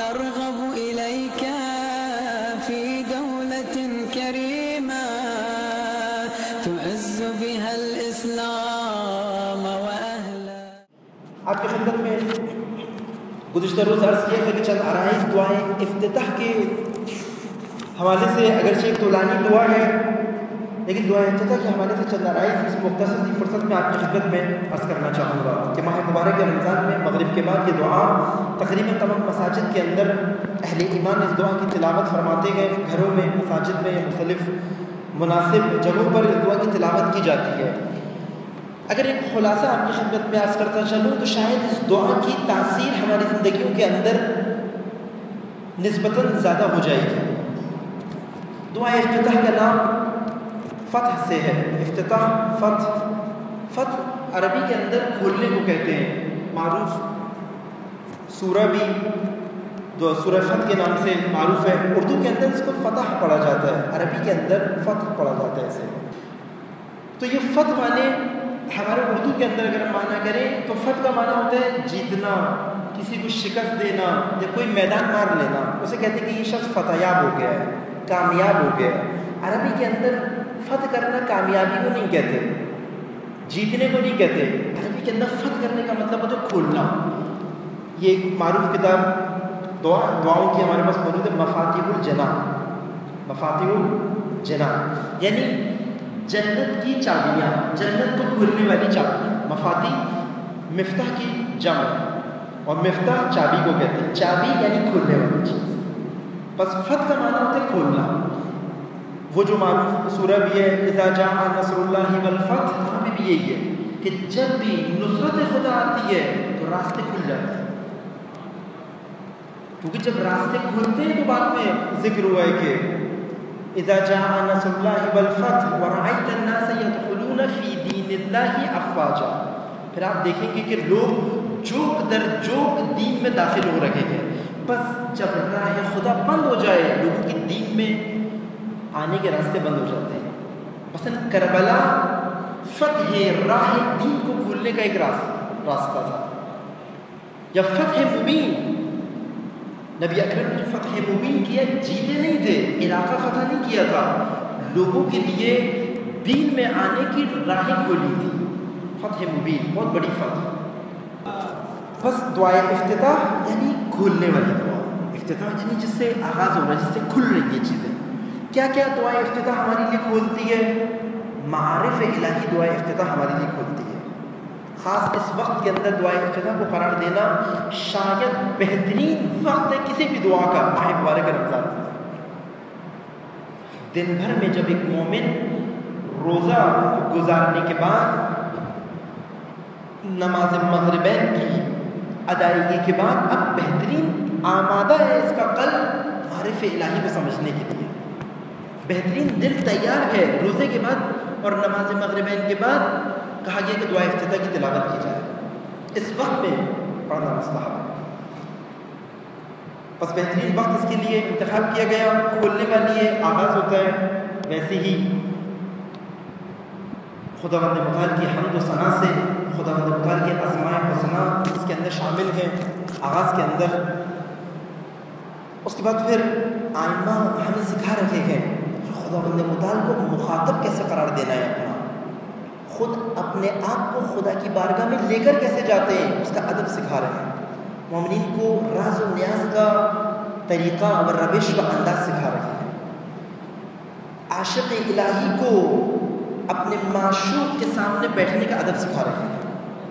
أرغب إليك في دولة كريمة تعز بها الإسلام وأهله. آپ کی خدمت میں گزشتہ روز عرض کیا تھا کہ چند عرائض دعائیں افتتاح کے حوالے سے اگرچہ ایک طولانی دعا ہے لیکن دعا افتتاح کے حوالے سے چند عرائض اس مختصر سی فرصت میں آپ کی خدمت میں عرض کرنا چاہوں گا کہ ماہ مبارک رمضان میں مغرب کے بعد یہ دعا تقریباً تمام مساجد کے اندر اہل ایمان اس دعا کی تلاوت فرماتے ہیں. گھروں میں، مساجد میں یا مختلف مناسب جگہوں پر اس دعا کی تلاوت کی جاتی ہے. اگر ایک خلاصہ آپ کی خدمت میں عرض کرتا چلوں تو شاید اس دعا کی تاثیر ہماری زندگیوں کے اندر نسبتاً زیادہ ہو جائے گی. دعا افتتاح کا نام فتح سے ہے. افتتاح، فتح. فتح عربی کے اندر کھولنے کو کہتے ہیں. معروف سورہ بھی سورہ فتح کے نام سے معروف ہے. اردو کے اندر اس کو فتح پڑھا جاتا ہے، عربی کے اندر فتح پڑھا جاتا ہے اسے. تو یہ فتح معنی ہمارے اردو کے اندر اگر ہم معنی کریں تو فتح کا معنی ہوتا ہے جیتنا، کسی کو شکست دینا یا کوئی میدان مار لینا. اسے کہتے ہیں کہ یہ شخص فتح یاب ہو گیا ہے، کامیاب ہو گیا ہے. عربی کے اندر فتح کرنا کامیابی کو نہیں کہتے، جیتنے کو نہیں کہتے. عربی کے اندر فتح کرنے کا مطلب ہوتا ہے کھولنا. یہ ایک معروف کتاب دعاؤں کی ہمارے پاس موجود ہے، مفاتیح الجنان. مفاتیح الجنان یعنی جنت کی چابیاں، جنت کو کھولنے والی چابیاں. مفاتیح مفتاح کی جمع اور مفتاح چابی کو کہتے ہیں. چابی یعنی کھولنے والی چیز. بس فتح کا معنی ہوتا ہے کھولنا. وہ جو معروف سورہ بھی ہے اذا جاء نصر اللہ والفتح، وہاں بھی یہی ہے کہ جب بھی نصرت خدا آتی ہے تو راستے کھل جاتے ہیں. کیونکہ جب راستے کھلتے ہیں تو بعد میں ذکر ہوا ہے کہ اذا جاء نصر اللہ والفتح ورأیت الناس يدخلون فی دین اللہ افواجا. پھر آپ دیکھیں گے کہ لوگ جوک در جوک دین میں داخل ہو رہے ہیں. بس جب راہ خدا بند ہو جائے لوگوں کی دین میں آنے کے راستے بند ہو جاتے ہیں. مثلا کربلا فتح راہ دین کو کھولنے کا ایک راستہ تھا. یا فتح مبین، نبی اکرم نے فتح مبین کیا، جیتے نہیں تھے، علاقہ فتح نہیں کیا تھا، لوگوں کے لیے دین میں آنے کی راہیں کھولی تھی. فتح مبین بہت بڑی فتح. بس دعائے افتتاح یعنی کھولنے والی دعا. افتتاح یعنی جس سے آغاز ہو رہا ہے، جس سے کھل رہی ہے چیزیں. کیا کیا دعائے افتتاح ہمارے لیے کھولتی ہے؟ معارف الہی دعائے افتتاح ہمارے لیے کھولتی ہے. خاص اس وقت کے اندر دعائے افتتاح کو قرار دینا شاید بہترین وقت ہے کسی بھی دعا کا. ماہ مبارک رمضان دن بھر میں جب ایک مومن روزہ گزارنے کے بعد نماز مغربین کی ادائیگی کے بعد اب بہترین آمادہ ہے اس کا قلب معارف الہی کو سمجھنے کے لیے. بہترین دل تیار ہے روزے کے بعد اور نماز مغربین کے بعد کہا گیا کہ دعا افتتاح کی تلاوت کی جائے. اس وقت میں پڑھنا مستحب ہے. بس بہترین وقت اس کے لیے انتخاب کیا گیا. کھولنے کا لیے آغاز ہوتا ہے ویسے ہی خداوند متعال کی حمد و ثنا سے. خداوند متعال کے اسماء حسنا اس کے اندر شامل ہیں آغاز کے اندر. اس کے بعد پھر آئمہ ہمیں سکھا رکھے ہیں خداوند متعال کو مخاطب کیسے قرار دینا ہے، اپنا خود اپنے آپ کو خدا کی بارگاہ میں لے کر کیسے جاتے ہیں، اس کا ادب سکھا رہے ہیں. مومنین کو راز و نیاز کا طریقہ اور روش و انداز سکھا رہے ہیں. عاشق الہی کو اپنے معشوق کے سامنے بیٹھنے کا ادب سکھا رہے ہیں.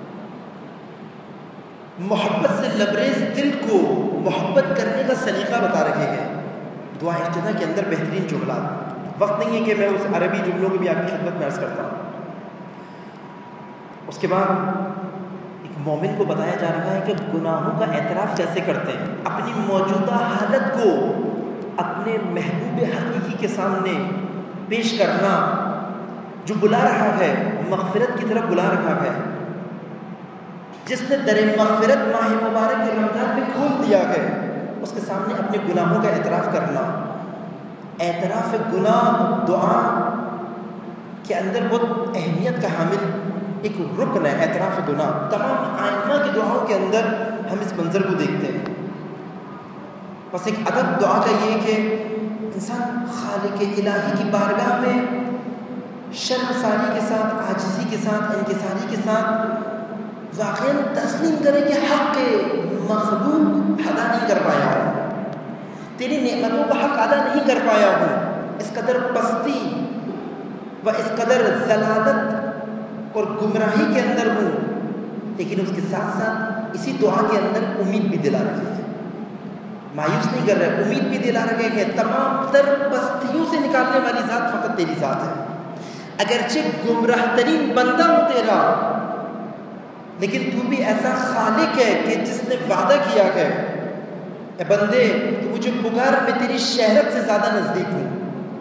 محبت سے لبریز دل کو محبت کرنے کا سلیقہ بتا رہے ہیں. دعا افتتاح کے اندر بہترین جملات. وقت نہیں ہے کہ میں اس عربی جملوں کو بھی آپ کی خدمت میں عرض کرتا ہوں. اس کے بعد ایک مومن کو بتایا جا رہا ہے کہ گناہوں کا اعتراف کیسے کرتے ہیں، اپنی موجودہ حالت کو اپنے محبوب حقیقی کے سامنے پیش کرنا جو بلا رہا ہے، مغفرت کی طرف بلا رہا ہے، جس نے در مغفرت ماہ مبارک کے رمضان میں کھول دیا ہے. اس کے سامنے اپنے گناہوں کا اعتراف کرنا. اعتراف گناہ دعا کے اندر بہت اہمیت کا حامل ایک رکن ہے. اعتراف گناہ تمام آئمہ کی دعاؤں کے اندر ہم اس منظر کو دیکھتے ہیں. بس ایک ادب دعا کا یہ کہ انسان خالق الہی کی بارگاہ میں شرمساری کے ساتھ، عاجزی کے ساتھ، انکساری کے ساتھ واقعاً تسلیم کرے کہ حق مخلوق ادا نہیں کر پایا ہوں، تیری نعمتوں کا حق ادا نہیں کر پایا ہوں، اس قدر پستی و اس قدر ضلالت اور گمراہی کے اندر ہوں، لیکن اس کے ساتھ ساتھ اسی دعا کے اندر امید بھی دلا رکھے ہیں، مایوس نہیں کر رہے، امید بھی دلا رکھے کہ تمام تر پستیوں سے نکالنے والی ذات فقط تیری ذات ہے، اگرچہ گمراہ ترین بندہ ہوں تیرا، لیکن تو بھی ایسا خالق ہے کہ جس نے وعدہ کیا ہے اے بندے تو مجھے پکار، میں تیری شہرت سے زیادہ نزدیک ہوں،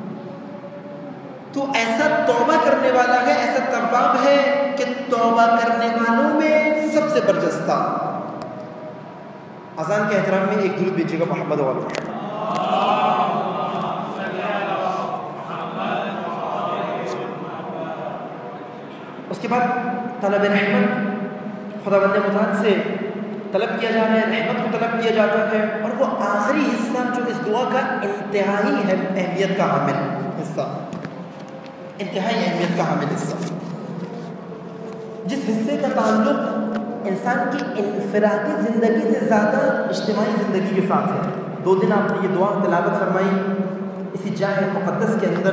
تو ایسا توبہ کرنے والا ہے، ایسا تواب ہے کہ توبہ کرنے والوں میں سب سے برجستہ۔ اذان کے احترام میں ایک درود بھیجیے گا محمد والا۔ اس کے بعد طلب رحمت خدا بند متعال سے طلب کیا جا رہا ہے، رحمت کو طلب کیا جاتا ہے، اور وہ آخری حصہ جو اس دعا کا انتہائی اہمیت کا حامل حصہ، انتہائی اہمیت کا حامل حصہ، جس حصے کا تعلق انسان کی انفرادی زندگی سے زیادہ اجتماعی زندگی کے ساتھ ہے۔ 2 دن آپ نے یہ دعا تلاوت فرمائی اسی جامع مقدس کے اندر۔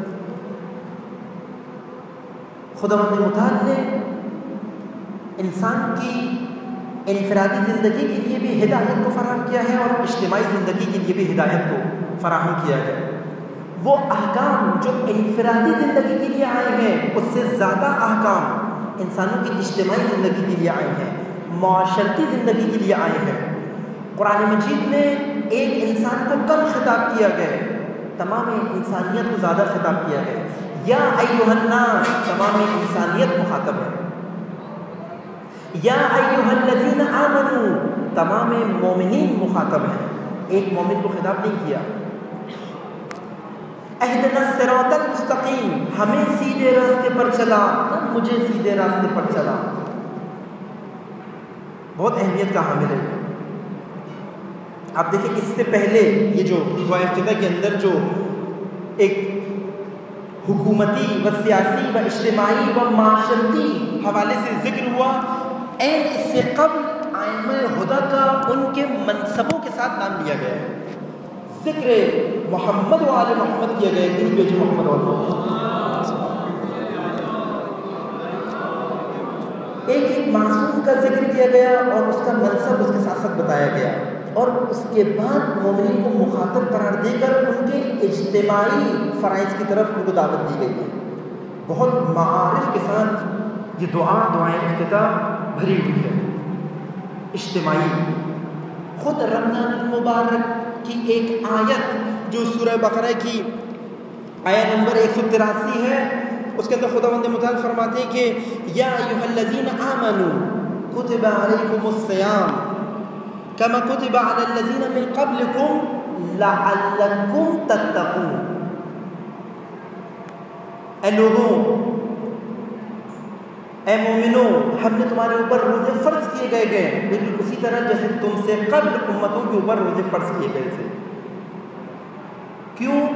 خداوند متعال نے انسان کی انفرادی زندگی کے لیے بھی ہدایت کو فراہم کیا ہے اور اجتماعی زندگی کے لیے بھی ہدایت کو فراہم کیا ہے۔ وہ احکام جو انفرادی زندگی کے لیے آئے ہیں اس سے زیادہ احکام انسانوں کی اجتماعی زندگی کے لیے آئے ہیں، معاشرتی زندگی کے لیے آئے ہیں۔ قرآن مجید میں ایک انسان کو کم خطاب کیا گیا ہے، تمام انسانیت کو زیادہ خطاب کیا گیا ہے۔ یا ایھا الناس، تمام انسانیت مخاطب ہے۔ یا ایھا الذین آمنوا، تمام مومنین مخاطب ہیں، ایک مومن کو خطاب نہیں کیا۔ اہدنا الصراط المستقیم، ہمیں سیدھے راستے پر چلا، نہ مجھے سیدھے راستے پر چلا۔ بہت اہمیت کا حامل ہے۔ آپ دیکھیں اس سے پہلے یہ جو دعا افتتاح کے اندر جو ایک حکومتی و سیاسی و اجتماعی و معاشرتی حوالے سے ذکر ہوا، اس سے قبل ائمہ ہدی کا ان کے منصبوں کے ساتھ نام لیا گیا ہے، ذکر محمد و آل محمد کیا گیا، دل بیچ محمد و آل محمد، ایک معصوم کا ذکر کیا گیا اور اس کا منصب اس کے ساتھ ساتھ بتایا گیا، اور اس کے بعد مومنین کو مخاطب قرار دے کر ان کے اجتماعی فرائض کی طرف ان کو دعوت دی گئی ہے۔ بہت معارف کے ساتھ یہ دعائیں افتتاح بھری ہوئی ہے، اجتماعی۔ خود رمضان المبارک کی ایک آیت جو سورہ بقرہ کی آیت نمبر 183 ہے، اس کے اندر خداوند متعال فرماتے ہیں کہ یا ایھا الذین آمنوا کتب علیکم الصیام کما کتب علی الذین من قبلکم لعلکم تتقون۔ اے لوگوں، اے مومنوں، ہم نے تمہارے اوپر روزے فرض کیے گئے بالکل اسی طرح جیسے تم سے قبل امتوں کے اوپر روزے فرض کیے گئے تھے۔ کیوں؟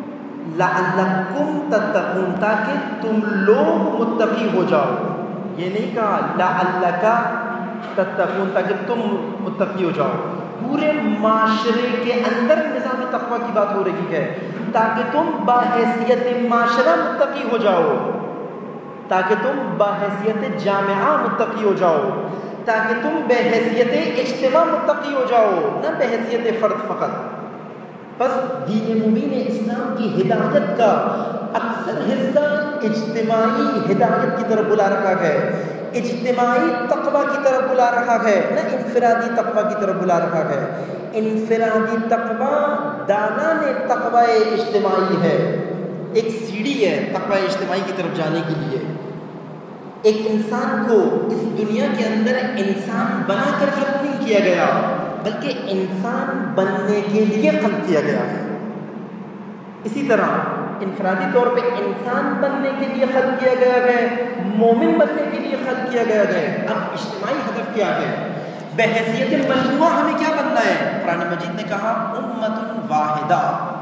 لعلکم تتقون، تاکہ تم لوگ متقی ہو جاؤ۔ یہ نہیں کہا لعلک تتقون تاکہ تم متقی ہو جاؤ، پورے معاشرے کے اندر نظام تقویٰ کی بات ہو رہی ہے، تاکہ تم بحیثیت معاشرہ متقی ہو جاؤ، تاکہ تم بحیثیت جامعہ متقی ہو جاؤ، تاکہ تم بحیثیت اجتماع متقی ہو جاؤ، نہ بحیثیت فرد فقط۔ بس دین مبین اسلام کی ہدایت کا اکثر حصہ اجتماعی ہدایت کی طرف بلا رکھا ہے، اجتماعی تقویٰ کی طرف بلا رکھا ہے، نہ انفرادی تقویٰ کی طرف بلا رکھا ہے۔ انفرادی تقویٰ دانان تقویٰ اجتماعی ہے، ایک سیڑھی ہے تقویٰ اجتماعی کی طرف جانے کے لیے۔ ایک انسان کو اس دنیا کے اندر انسان بنا کر خلق نہیں کیا گیا، بلکہ انسان بننے کے لیے خلق کیا گیا ہے۔ اسی طرح انفرادی طور پہ انسان بننے کے لیے خلق کیا گیا ہے، مومن بننے کے لیے خلق کیا گیا ہے۔ اب اجتماعی ہدف کیا ہے؟ بحیثیت مجموعہ ہمیں کیا بننا ہے؟ قرآن مجید نے کہا امۃ واحدہ،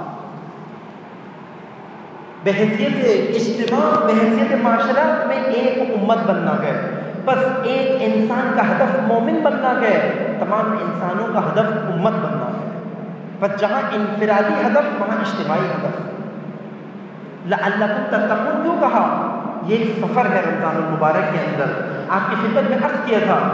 بحیثیت اجتماع، بحیثیت معاشرہ میں ایک امت بننا ہے۔ بس ایک انسان کا ہدف مومن بننا ہے، تمام انسانوں کا ہدف امت بننا ہے۔ بس جہاں انفرادی ہدف وہاں اجتماعی ہدف۔ لعلکم تتقون کیوں کہا؟ یہ ایک سفر ہے رمضان المبارک کے اندر۔ آپ کی خدمت میں عرض کیا تھا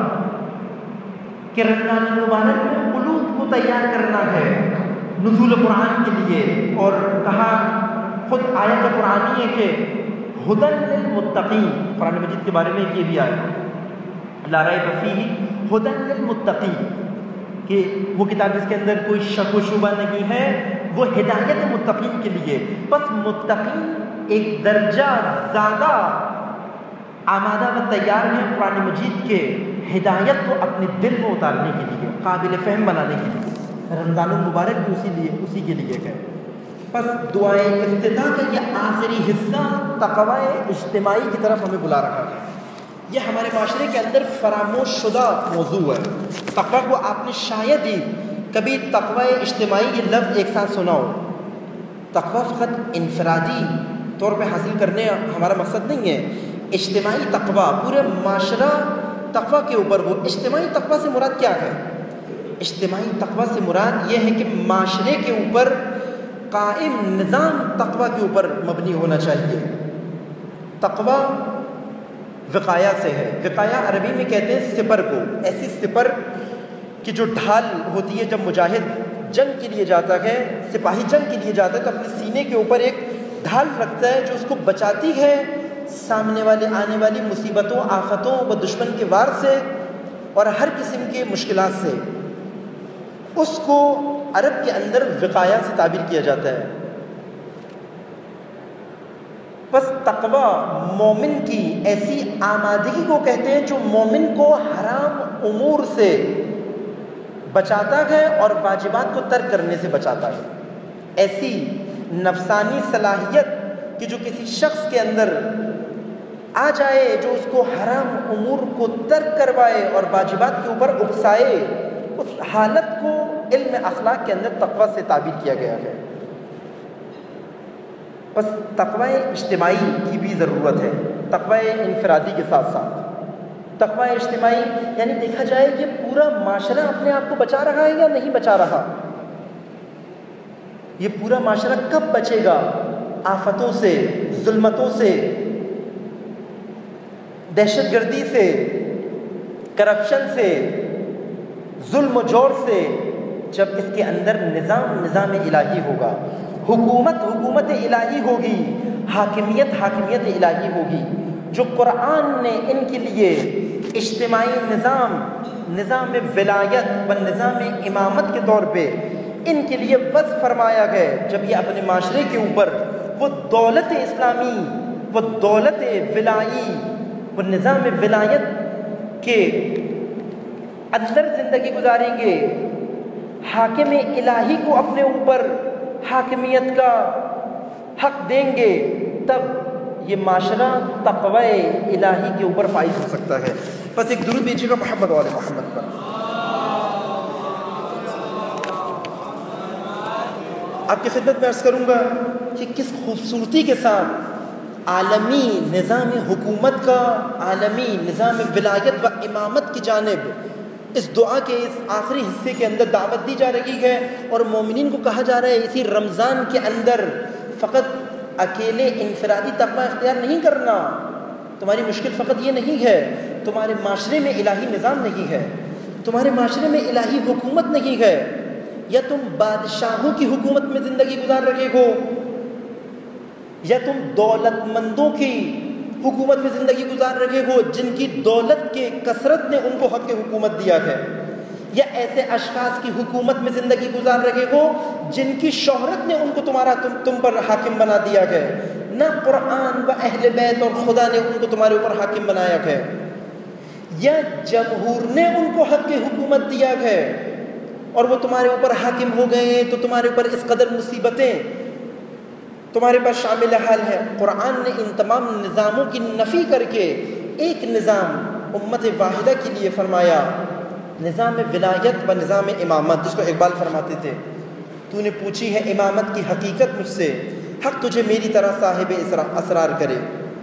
کہ رمضان المبارک میں قلوب کو تیار کرنا ہے نزول قرآن کے لیے، اور کہا خود آیت قرآنی ہے کہ ہدی للمتقین، قرآن مجید کے بارے میں یہ بھی آیا لا ریب فیہ ہدی للمتقین، کہ وہ کتاب جس کے اندر کوئی شک و شبہ نہیں ہے، وہ ہدایت متقین کے لیے۔ بس متقین ایک درجہ زیادہ آمادہ و تیار ہیں قرآن مجید کے ہدایت کو اپنے دل میں اتارنے کے لیے، قابل فہم بنانے کے لیے۔ رمضان المبارک بھی اسی کے لیے ہے۔ بس دعائے افتتاح کا یہ آخری حصہ تقوی اجتماعی کی طرف ہمیں بلا رہا ہے۔ یہ ہمارے معاشرے کے اندر فراموش شدہ موضوع ہے۔ تقوی کو آپ نے شاید ہی کبھی تقوی اجتماعی یہ لفظ ایک ساتھ سنا ہو۔ تقوی فقط انفرادی طور پہ حاصل کرنے ہمارا مقصد نہیں ہے۔ اجتماعی تقوی پورے معاشرہ تقوی کے اوپر ہو۔ اجتماعی تقوی سے مراد کیا ہے؟ اجتماعی تقوی سے مراد یہ ہے کہ معاشرے کے اوپر قائم نظام تقوی کے اوپر مبنی ہونا چاہیے۔ تقوی وقایا سے ہے۔ وقایا عربی میں کہتے ہیں سپر کو، ایسی سپر کہ جو ڈھال ہوتی ہے جب مجاہد جنگ کے لیے جاتا ہے، سپاہی جنگ کے لیے جاتا ہے تو اپنے سینے کے اوپر ایک ڈھال رکھتا ہے جو اس کو بچاتی ہے سامنے والے آنے والی مصیبتوں، آفتوں و دشمن کے وار سے اور ہر قسم کے مشکلات سے۔ اس کو عرب کے اندر وقایا سے تعبیر کیا جاتا ہے۔ بس تقوی مومن کی ایسی آمادگی کو کہتے ہیں جو مومن کو حرام امور سے بچاتا ہے اور واجبات کو ترک کرنے سے بچاتا ہے۔ ایسی نفسانی صلاحیت کہ جو کسی شخص کے اندر آ جائے، جو اس کو حرام امور کو ترک کروائے اور واجبات کے اوپر اکسائے، اس حالت کو علم اخلاق کے اندر تقوی سے تعبیر کیا گیا ہے۔ بس تقوی اجتماعی کی بھی ضرورت ہے، تقوی انفرادی کے ساتھ ساتھ۔ تقوی اجتماعی یعنی دیکھا جائے کہ پورا معاشرہ اپنے آپ کو بچا رہا ہے یا نہیں بچا رہا۔ یہ پورا معاشرہ کب بچے گا آفتوں سے، ظلمتوں سے، دہشت گردی سے، کرپشن سے، ظلم و جور سے؟ جب اس کے اندر نظام الہی ہوگا، حکومت الہی ہوگی، حاکمیت الہی ہوگی۔ جو قرآن نے ان کے لیے اجتماعی نظام ولایت و نظام امامت کے طور پہ ان کے لیے وضع فرمایا ہے، جب یہ اپنے معاشرے کے اوپر وہ دولت اسلامی، وہ دولت ولائی، وہ نظام ولایت کے اندر زندگی گزاریں گے، حاکم الہی کو اپنے اوپر حاکمیت کا حق دیں گے، تب یہ معاشرہ تقوی الہی کے اوپر فائز ہو سکتا ہے۔ بس ایک درود بھیجیے گا محمد وآل محمد پر۔ آپ کی خدمت میں عرض کروں گا کہ کس خوبصورتی کے ساتھ عالمی نظام حکومت کا، عالمی نظام ولایت و امامت کی جانب اس دعا کے اس آخری حصے کے اندر دعوت دی جا رہی ہے، اور مومنین کو کہا جا رہا ہے اسی رمضان کے اندر فقط اکیلے انفرادی تقوی اختیار نہیں کرنا۔ تمہاری مشکل فقط یہ نہیں ہے، تمہارے معاشرے میں الہی نظام نہیں ہے، تمہارے معاشرے میں الہی حکومت نہیں ہے، یا تم بادشاہوں کی حکومت میں زندگی گزار رہے ہو، یا تم دولت مندوں کی حکومت میں زندگی گزار رہے ہو جن کی دولت کے کثرت نے ان کو حق حکومت دیا ہے، یا ایسے اشخاص کی حکومت میں زندگی گزار رہے ہو جن کی شہرت نے ان کو تم پر حاکم بنا دیا ہے۔ نہ قرآن و اہل بیت اور خدا نے ان کو تمہارے اوپر حاکم بنایا ہے، یا جمہور نے ان کو حق حکومت دیا ہے اور وہ تمہارے اوپر حاکم ہو گئے تو تمہارے اوپر اس قدر مصیبتیں تمہارے پاس شامل حال ہے۔ قرآن نے ان تمام نظاموں کی نفی کر کے ایک نظام امت واحدہ کے لیے فرمایا، نظام ولایت و نظام امامت، جس کو اقبال فرماتے تھے، تو نے پوچھی ہے امامت کی حقیقت مجھ سے، حق تجھے میری طرح صاحب اسرار کرے.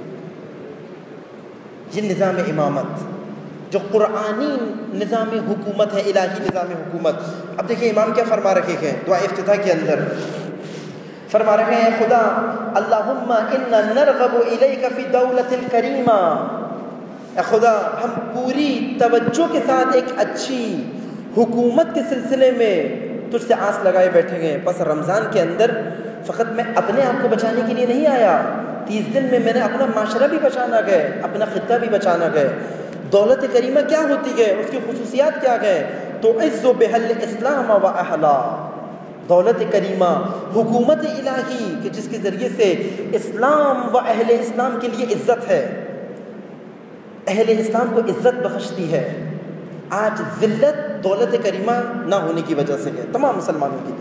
یہ نظام امامت جو قرآنی نظام حکومت ہے، الہی نظام حکومت. اب دیکھیں امام کیا فرما رکھے ہیں دعا افتتاح کے اندر، فرما رہے ہیں خدا اللہم انا نرغب الیک فی دولت کریمہ، اے خدا ہم پوری توجہ کے ساتھ ایک اچھی حکومت کے سلسلے میں تجھ سے آس لگائے بیٹھے گئے. بس رمضان کے اندر فقط میں اپنے آپ کو بچانے کے لیے نہیں آیا، 30 دن میں نے اپنا معاشرہ بھی بچانا گئے، اپنا خطہ بھی بچانا گئے. دولت کریمہ کیا ہوتی ہے، اس کی خصوصیات کیا ہے؟ تو عز بہل اسلام و اہلا. دولت کریمہ حکومت الہی کہ جس کے ذریعے سے اسلام و اہل اسلام کے لیے عزت ہے، اہل اسلام کو عزت بخشتی ہے. آج ذلت دولت کریمہ نہ ہونے کی وجہ سے ہے تمام مسلمانوں کے لیے.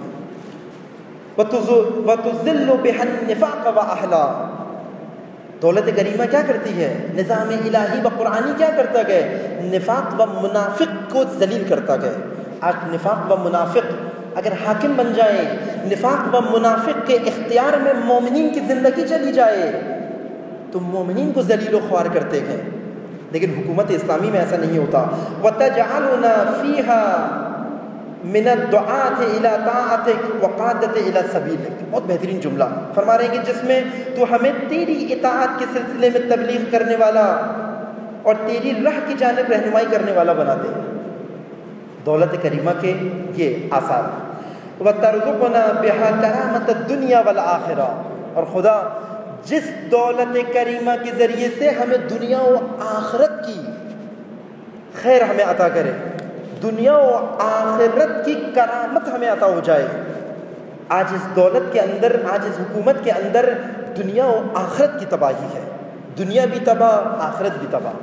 وَتُذِلُّ بِهَا النِّفَاقَ وَأَهْلَا. دولت کریمہ کیا کرتی ہے؟ نظام الہی و قرآنی کیا کرتا گئے؟ نفاق و منافق کو ذلیل کرتا گئے. آج نفاق و منافق اگر حاکم بن جائیں، نفاق و منافق کے اختیار میں مومنین کی زندگی چلی جائے تو مومنین کو ذلیل و خوار کرتے ہیں. لیکن حکومت اسلامی میں ایسا نہیں ہوتا. وَتَجْعَلُنَا فِيهَا من الدعاة الى طاعتك وقادت الى سبیلک. بہت بہترین جملہ فرما رہے ہیں کہ جس میں تو ہمیں تیری اطاعت کے سلسلے میں تبلیغ کرنے والا اور تیری راہ کی جانب رہنمائی کرنے والا بنا دے. دولت کریمہ کے یہ آثار. وترزقنا بها کرامت الدنیا والآخرہ. اور خدا جس دولت کریمہ کے ذریعے سے ہمیں دنیا و آخرت کی خیر ہمیں عطا کرے، دنیا و آخرت کی کرامت ہمیں عطا ہو جائے. آج اس دولت کے اندر، آج اس حکومت کے اندر دنیا و آخرت کی تباہی ہے، دنیا بھی تباہ، آخرت بھی تباہ.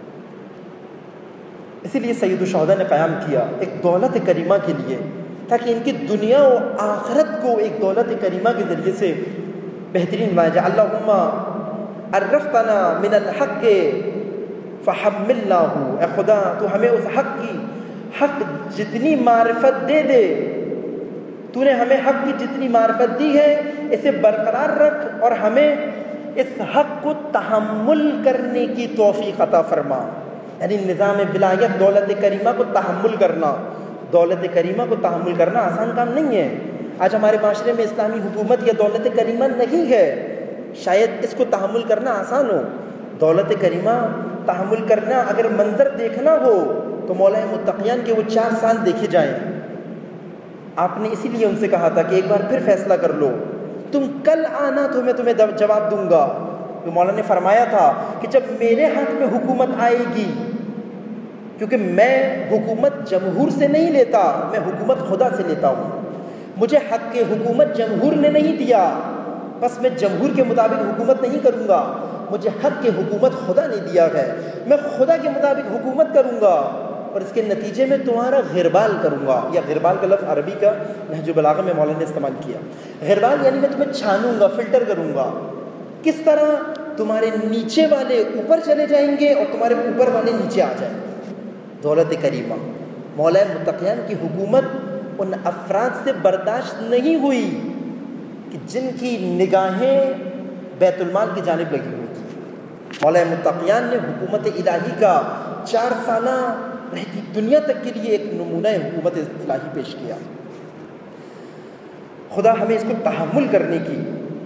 اسی لیے سید الشہداء نے قیام کیا ایک دولت کریمہ کے لیے، تاکہ ان کی دنیا و آخرت کو ایک دولت کریمہ کے ذریعے سے بہترین بنایا جائے. اللہم عرفتنا من الحق فحملناہ. اے خدا تو ہمیں اس حق جتنی معرفت دے دے، تو نے ہمیں حق کی جتنی معرفت دی ہے اسے برقرار رکھ اور ہمیں اس حق کو تحمل کرنے کی توفیق عطا فرما. یعنی نظام ولایت دولت کریمہ کو تحمل کرنا، دولت کریمہ کو تحمل کرنا آسان کام نہیں ہے. آج ہمارے معاشرے میں اسلامی حکومت یا دولت کریمہ نہیں ہے، شاید اس کو تحمل کرنا آسان ہو. دولت کریمہ تحمل کرنا اگر منظر دیکھنا ہو تو مولا متقیان کے وہ 4 سال دیکھے جائیں. آپ نے اسی لیے ان سے کہا تھا کہ ایک بار پھر فیصلہ کر لو، تم کل آنا تو میں تمہیں جواب دوں گا. تو مولا نے فرمایا تھا کہ جب میرے ہاتھ میں حکومت آئے گی، کیونکہ میں حکومت جمہور سے نہیں لیتا، میں حکومت خدا سے لیتا ہوں. مجھے حق کے حکومت جمہور نے نہیں دیا، بس میں جمہور کے مطابق حکومت نہیں کروں گا. مجھے حق کے حکومت خدا نے دیا ہے، میں خدا کے مطابق حکومت کروں گا اور اس کے نتیجے میں تمہارا غربال کروں گا. یا غربال کا لفظ عربی کا نہج البلاغہ میں مولانا نے استعمال کیا. غربال یعنی میں تمہیں چھانوں گا، فلٹر کروں گا. کس طرح؟ تمہارے نیچے والے اوپر چلے جائیں گے اور تمہارے اوپر والے نیچے آ جائیں گے. دولت کریمہ مولا متقیان کی حکومت ان افراد سے برداشت نہیں ہوئی کہ جن کی نگاہیں بیت المال کی جانب لگی ہوئی تھی. مولا متقیان نے حکومت الہی کا 4 سالہ رہتی دنیا تک کے لیے ایک نمونہ حکومت الہی پیش کیا. خدا ہمیں اس کو تحمل کرنے کی.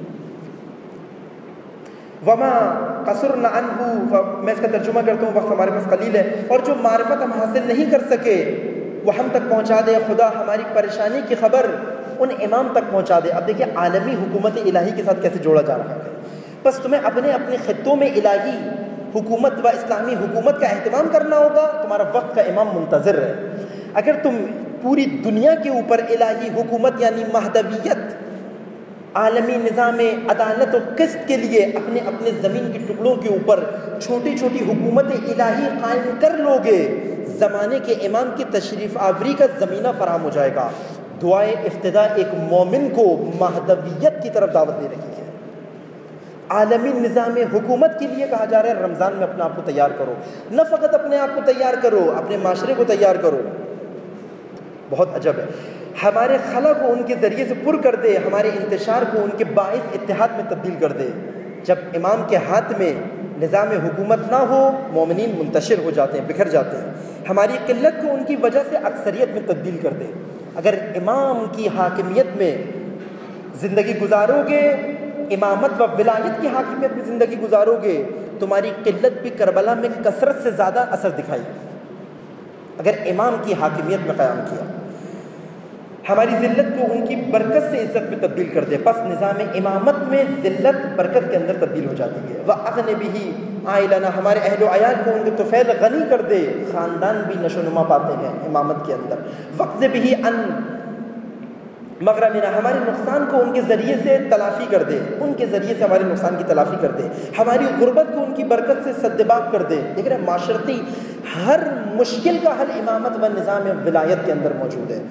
وما قصرنا عنہ، میں اس کا ترجمہ کرتا ہوں، وقت ہمارے پاس قلیل ہے. اور جو معرفت ہم حاصل نہیں کر سکے وہ ہم تک پہنچا دے. خدا ہماری پریشانی کی خبر ان امام تک پہنچا دے. اب دیکھیں عالمی حکومت الہی کے ساتھ کیسے جوڑا جا رہا ہے. بس تمہیں اپنے اپنے خطوں میں الہی حکومت و اسلامی حکومت کا اہتمام کرنا ہوگا. تمہارا وقت کا امام منتظر ہے. اگر تم پوری دنیا کے اوپر الہی حکومت یعنی مہدویت، عالمی نظام عدالت و قسط کے لیے اپنے اپنے زمین کے ٹکڑوں کے اوپر چھوٹی چھوٹی حکومت الہی قائم کر لو گے، زمانے کے امام کی تشریف آوری کا زمینہ فراہم ہو جائے گا. دعائے افتتاح ایک مومن کو مہدویت کی طرف دعوت دے رہی ہے. عالمی نظام حکومت کے لیے کہا جا رہا ہے رمضان میں اپنے آپ کو تیار کرو. نہ فقط اپنے آپ کو تیار کرو، اپنے معاشرے کو تیار کرو. بہت عجب ہے. ہمارے خلا کو ان کے ذریعے سے پر کر دے, ہمارے انتشار کو ان کے باعث اتحاد میں تبدیل کر دے. جب امام کے ہاتھ میں نظام حکومت نہ ہو, مومنین منتشر ہو جاتے ہیں, بکھر جاتے ہیں. ہماری قلت کو ان کی وجہ سے اکثریت میں تبدیل کر دے. اگر امام کی حاکمیت میں زندگی گزارو گے, امامت و ولایت کی حاکمیت میں زندگی گزارو گے, تمہاری قلت بھی کربلا میں کثرت سے زیادہ اثر دکھائی اگر امام کی حاکمیت میں قیام کیا. ہماری ذلت کو ان کی برکت سے عزت میں تبدیل کر دے. پس نظام امامت میں ذلت برکت کے اندر تبدیل ہو جاتی ہے. وَأَغْنِ بِهِ عَائِلَنَا, ہمارے اہل و عیال کو ان کے طفیل غنی کر دے, خاندان بھی نشو و نما پاتے ہیں امامت کے اندر. وَقْزِ بِهِ عَنْ مغرمنا, ہمارے نقصان کو ان کے ذریعے سے تلافی کر دے, ان کے ذریعے سے ہمارے نقصان کی تلافی کر دے. ہماری غربت کو ان کی برکت سے سدباب کر دے. دیکھ رہے ہیں معاشرتی ہر مشکل کا حل امامت و نظام ولایت کے اندر موجود ہے.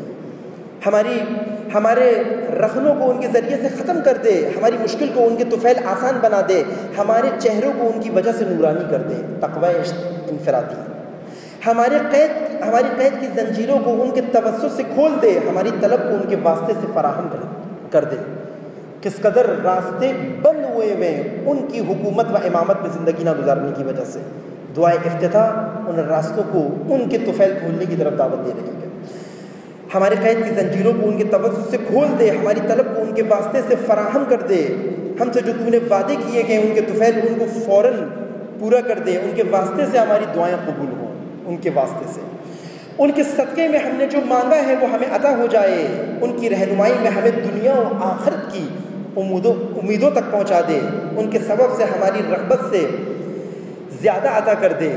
ہمارے رخنوں کو ان کے ذریعے سے ختم کر دے, ہماری مشکل کو ان کے طفیل آسان بنا دے, ہمارے چہروں کو ان کی وجہ سے نورانی کر دے. تقوی انفرادی, ہماری قید کی زنجیروں کو ان کے توسط سے کھول دے, ہماری طلب کو ان کے واسطے سے فراہم کر دے. کس قدر راستے بند ہوئے ان کی حکومت و امامت میں زندگی نہ گزارنے کی وجہ سے. دعائے افتتاح ان راستوں کو ان کے طفیل کھولنے کی طرف دعوت دے رہی ہے. ہمارے قید کی زنجیروں کو ان کے توسط سے کھول دے, ہماری طلب کو ان کے واسطے سے فراہم کر دے. ہم سے جو تو نے وعدے کیے گئے ان کے طفیل ان کو فوراً پورا کر دے. ان کے واسطے سے ہماری دعائیں قبول ہوں, ان کے واسطے سے. ان کے صدقے میں ہم نے جو مانگا ہے وہ ہمیں عطا ہو جائے. ان کی رہنمائی میں ہمیں دنیا و آخرت کی امیدوں تک پہنچا دے. ان کے سبب سے ہماری رغبت سے زیادہ عطا کر دے.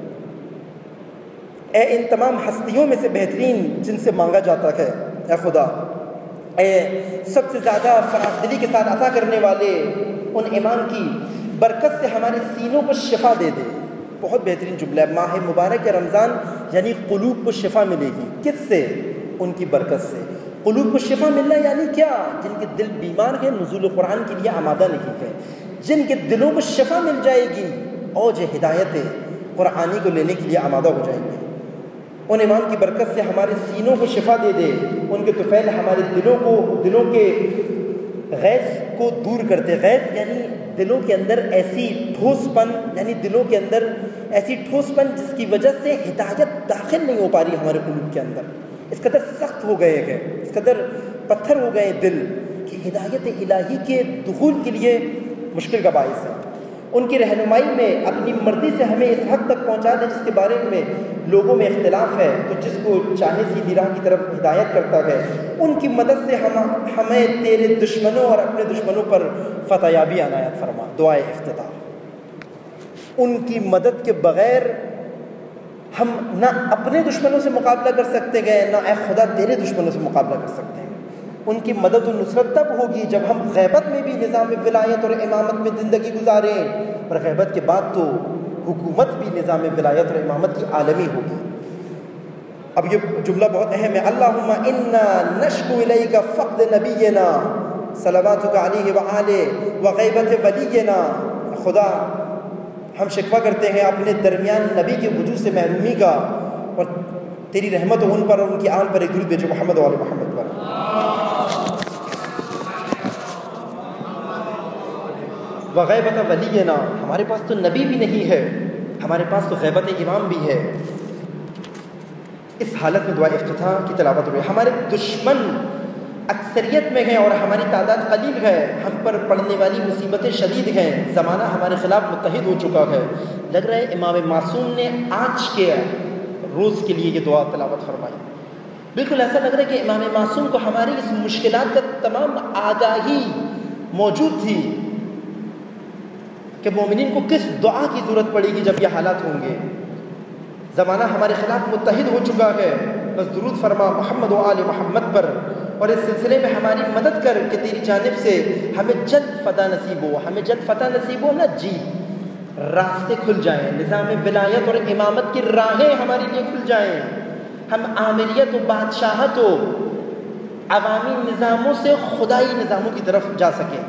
اے ان تمام ہستیوں میں سے بہترین جن سے مانگا جاتا ہے, اے خدا, اے سب سے زیادہ فراخ دلی کے ساتھ عطا کرنے والے, ان امام کی برکت سے ہمارے سینوں کو شفا دے دے. بہت بہترین جملہ ہے. ماہ مبارک رمضان یعنی قلوب کو شفا ملے گی. کس سے؟ ان کی برکت سے. قلوب کو شفا ملنا یعنی کیا؟ جن کے دل بیمار ہیں, نزول قرآن کے لیے آمادہ نہیں ہے, جن کے دلوں کو شفا مل جائے گی, اوج ہدایت قرآنی کو لینے کے لیے آمادہ ہو جائیں گے. ان امام کی برکت سے ہمارے سینوں کو شفا دے دے. ان کے طفیل ہمارے دلوں کے غیظ کو دور کرتے. غیظ یعنی دلوں کے اندر ایسی ٹھوس پن, یعنی دلوں کے اندر ایسی ٹھوس پن جس کی وجہ سے ہدایت داخل نہیں ہو پا رہی ہمارے قلوب کے اندر. اس قدر سخت ہو گئے ہیں, اس قدر پتھر ہو گئے دل کہ ہدایت الہی کے دخول کے لیے مشکل کا باعث ہے. ان کی رہنمائی میں اپنی مرضی سے ہمیں اس حد تک پہنچا دے جس کے بارے میں لوگوں میں اختلاف ہے, تو جس کو چاہے سیدھی راہ کی طرف ہدایت کرتا ہے. ان کی مدد سے ہمیں تیرے دشمنوں اور اپنے دشمنوں پر فتح یابی عنایت فرما. دعائے افتتاح. ان کی مدد کے بغیر ہم نہ اپنے دشمنوں سے مقابلہ کر سکتے ہیں, نہ اے خدا تیرے دشمنوں سے مقابلہ کر سکتے ہیں. ان کی مدد و نصرت تب ہوگی جب ہم غیبت میں بھی نظام ولایت اور امامت میں زندگی گزاریں, اور غیبت کے بعد تو حکومت بھی نظام ولایت اور امامت کی عالمی ہوگی. اب یہ جملہ بہت اہم ہے. اللہم انا نشکو الیک فقد نبینا صلواتک علیہ وآلہ وغیبت ولینا. خدا ہم شکوہ کرتے ہیں اپنے درمیان نبی کے وجود سے محرومی کا, اور تیری رحمت ان پر اور ان کی آل پر ایک درود بھیجو محمد و آل محمد پر. وغیبت ولینا, ہمارے پاس تو نبی بھی نہیں ہے, ہمارے پاس تو غیبت امام بھی ہے. اس حالت میں دعا افتتاح کی تلاوت ہوئی. ہمارے دشمن اکثریت میں ہیں اور ہماری تعداد قلیل ہے. ہم پر پڑنے والی مصیبتیں شدید ہیں. زمانہ ہمارے خلاف متحد ہو چکا ہے. لگ رہا ہے امام معصوم نے آج کے روز کے لیے یہ دعا تلاوت فرمائی. بالکل ایسا لگ رہا ہے کہ امام معصوم کو ہماری اس مشکلات کا تمام آگاہی موجود تھی کہ مومنین کو کس دعا کی ضرورت پڑے گی جب یہ حالات ہوں گے. زمانہ ہمارے خلاف متحد ہو چکا ہے. بس درود فرما محمد و آل محمد پر, اور اس سلسلے میں ہماری مدد کر کہ تیری جانب سے ہمیں جلد فتح نصیب ہو. ہمیں جلد فتح نصیب ہو, نہ جی راستے کھل جائیں, نظام ولایت اور امامت کی راہیں ہمارے لیے کھل جائیں. ہم آمریت و بادشاہت و عوامی نظاموں سے خدائی نظاموں کی طرف جا سکیں.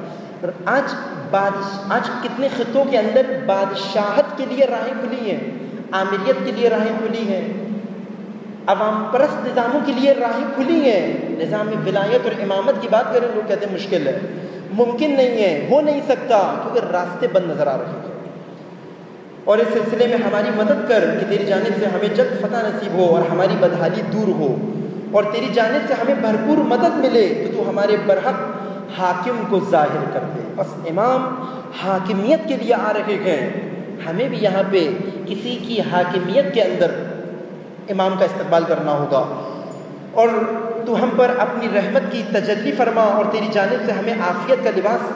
آج کتنے خطوں کے اندر بادشاہت کے لیے راہیں کھلی ہیں, آمریت کے لیے راہیں کھلی ہیں, عوام پرست نظاموں کے لیے راہیں کھلی ہیں. نظام ولایت اور امامت کی بات کریں لوگ کہتے ہیں مشکل ہے, ممکن نہیں ہے, ہو نہیں سکتا, کیونکہ راستے بند نظر آ رہے ہیں. اور اس سلسلے میں ہماری مدد کر کہ تیری جانب سے ہمیں جلد فتح نصیب ہو اور ہماری بدحالی دور ہو, اور تیری جانب سے ہمیں بھرپور مدد ملے تو ہمارے برحق حاکم کو ظاہر کر دے. بس امام حاکمیت کے لیے آ رہے ہیں, ہمیں بھی یہاں پہ کسی کی حاکمیت کے اندر امام کا استقبال کرنا ہوگا, اور تو ہم پر اپنی رحمت کی تجلی فرما اور تیری جانب سے ہمیں عافیت کا لباس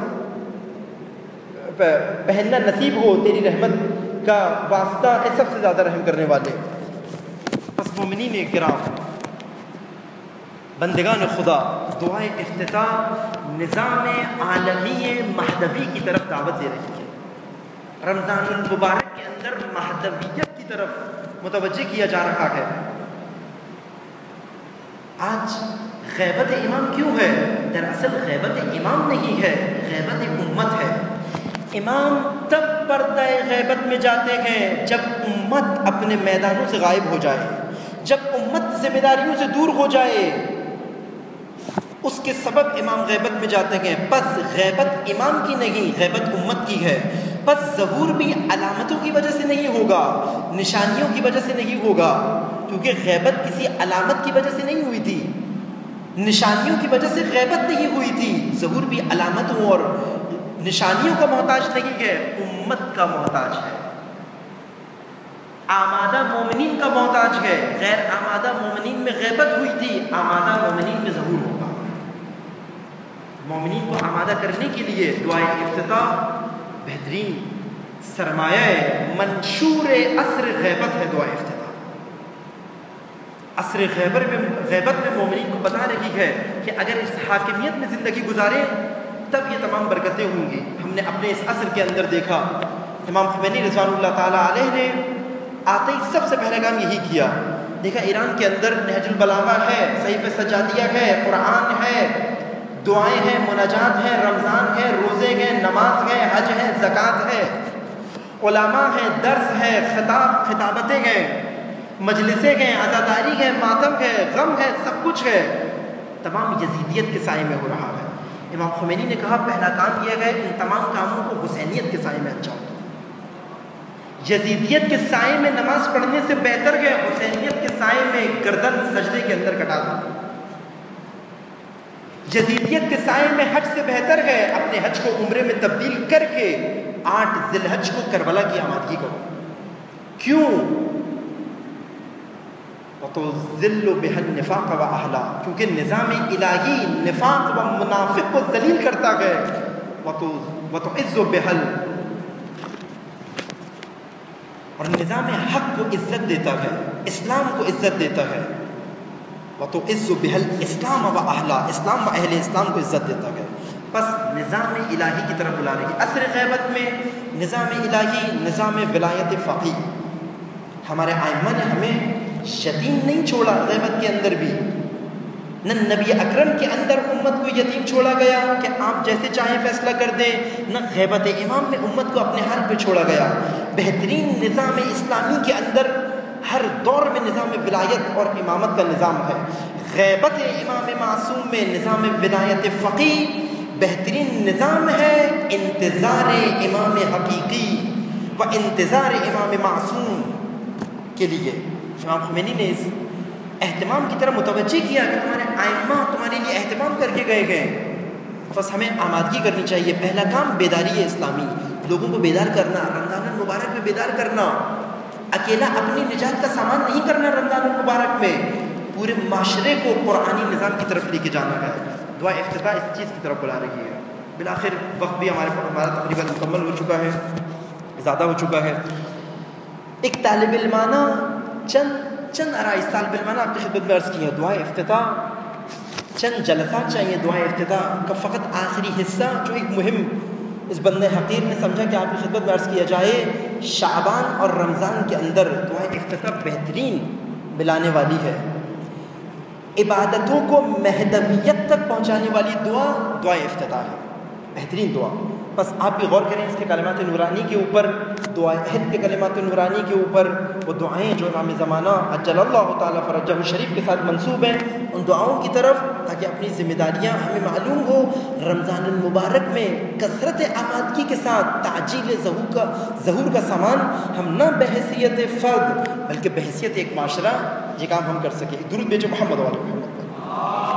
پہننا نصیب ہو. تیری رحمت کا واسطہ ہے سب سے زیادہ رحم کرنے والے. بس مومنین کرام, بندگان خدا, دعائے افتتاح نظام عالمی مہدوی کی طرف دعوت دے رہی ہے. رمضان المبارک کے اندر مہدویت کی طرف متوجہ کیا جا رہا ہے. آج غیبت امام کیوں ہے؟ دراصل غیبت امام نہیں ہے, غیبت امت ہے. امام تب پردہ غیبت میں جاتے ہیں جب امت اپنے میدانوں سے غائب ہو جائے, جب امت ذمہ داریوں سے دور ہو جائے, اس کے سبب امام غیبت میں جاتے ہیں. بس غیبت امام کی نہیں, غیبت امت کی ہے. بس ظہور بھی علامتوں کی وجہ سے نہیں ہوگا, نشانیوں کی وجہ سے نہیں ہوگا, کیونکہ غیبت کسی علامت کی وجہ سے نہیں ہوئی تھی, نشانیوں کی وجہ سے غیبت نہیں ہوئی تھی. ظہور بھی علامتوں اور نشانیوں کا محتاج نہیں ہے, امت کا محتاج ہے. آمادہ مومنین کا محتاج ہے. غیر آمادہ مومنین میں غیبت ہوئی تھی, آمادہ مومنین میں ظہور ہوگا. مومنین کو آمادہ کرنے کے لیے دعائے افتتاح بہترین سرمایہ منشور عصر غیبت ہے. دعائے افتتاح عصر غیبت میں مومنین کو بتا رہی ہے کہ اگر اس حاکمیت میں زندگی گزاریں تب یہ تمام برکتیں ہوں گی. ہم نے اپنے اس عصر کے اندر دیکھا, امام خمینی رضوان اللہ تعالیٰ علیہ نے آتے ہی سب سے پہلا کام یہی کیا. دیکھا ایران کے اندر نہج البلاغہ ہے, صحیفہ سجادیہ ہے, قرآن ہے, دعائیں ہیں, مناجات ہیں, رمضان ہے, روزے ہیں, نماز ہے, حج ہے, زکوٰۃ ہے, علماء ہیں, درس ہے, خطابتیں ہیں, مجلسیں ہیں, عزاداری ہے, ماتم ہے, غم ہے, سب کچھ ہے. تمام یزیدیت کے سائے میں ہو رہا ہے. امام خمینی نے کہا پہلا کام یہ ہے ان تمام کاموں کو حسینیت کے سائے میں انجام دو. یزیدیت کے سائے میں نماز پڑھنے سے بہتر ہے حسینیت کے سائے میں گردن سجدے کے اندر کٹا دو. یزیدیت کے سائے میں حج سے بہتر ہے اپنے حج کو عمرے میں تبدیل کر کے 8 ذی الحج کو کربلا کی آمادگی کرو. کیوں؟ وَتُذِلُّ بِهَا النِّفَاقَ وَأَهْلَهُ, کیونکہ نظام الہی نفاق و منافق کو ذلیل کرتا ہے. وَتُعِزُّ بِهَا, اور نظام حق کو عزت دیتا ہے, اسلام کو عزت دیتا ہے. وَتُعِزُّ بِهَا الْإِسْلَامَ وَأَهْلَهُ, اسلام و اہل اسلام کو عزت دیتا ہے. بس نظام الہی کی طرف بلا رہی ہے. عصر غیبت میں نظام الہی, نظام ولایت فقیہ, ہمارے ائمہ نے ہمیں یتیم نہیں چھوڑا غیبت کے اندر بھی. نہ نبی اکرم کے اندر امت کو یتیم چھوڑا گیا کہ آپ جیسے چاہیں فیصلہ کر دیں, نہ غیبت امام میں امت کو اپنے حال پہ چھوڑا گیا. بہترین نظام اسلامی کے اندر ہر دور میں نظام ولایت اور امامت کا نظام ہے. غیبت امام معصوم میں نظام ولایت فقیہ بہترین نظام ہے انتظار امام حقیقی و انتظار امام معصوم کے لیے. امام خمینی نے اس اہتمام کی طرف متوجہ کیا کہ تمہارے ائمہ تمہارے لیے اہتمام کر کے گئے ہیں, بس ہمیں آمادگی کرنی چاہیے. پہلا کام بیداری اسلامی, لوگوں کو بیدار کرنا, رمضان المبارک میں بیدار کرنا. اکیلا اپنی نجات کا سامان نہیں کرنا رمضان المبارک میں, پورے معاشرے کو قرآنی نظام کی طرف لے کے جانا ہے. دعا افتتاح اس چیز کی طرف بلا رہی ہے. بالآخر وقت بھی ہمارا تقریباً مکمل ہو چکا ہے, زیادہ ہو چکا ہے. ایک طالب علمانہ چند آرائز طالب علمانہ آپ کی خدمت میں عرض کی ہے. دعائے افتتاح چند جلسات چاہیے. دعائے افتتاح کا فقط آخری حصہ جو ایک مہم اس بندے حقیر نے سمجھا کہ آپ کی خدمت میں عرض کیا جائے. شعبان اور رمضان کے اندر دعائے افتتاح بہترین ملانے والی ہے. عبادتوں کو مہدویت تک پہنچانے والی دعا دعائے افتتاح ہے, بہترین دعا. بس آپ بھی غور کریں اس کے کلمات نورانی کے اوپر، دعائے عہد کے کلمات نورانی کے اوپر، وہ دعائیں جو امام زمانہ عجل اللہ تعالیٰ فرجہ شریف کے ساتھ منسوب ہیں، ان دعاؤں کی طرف، تاکہ اپنی ذمہ داریاں ہمیں معلوم ہو۔ رمضان المبارک میں کثرت آمادگی کے ساتھ تعجیل ظہور کا سامان ہم نہ بحیثیت فرد بلکہ بحیثیت ایک معاشرہ یہ کام ہم کر سکیں۔ درود بھیجو محمد والے محمد پر۔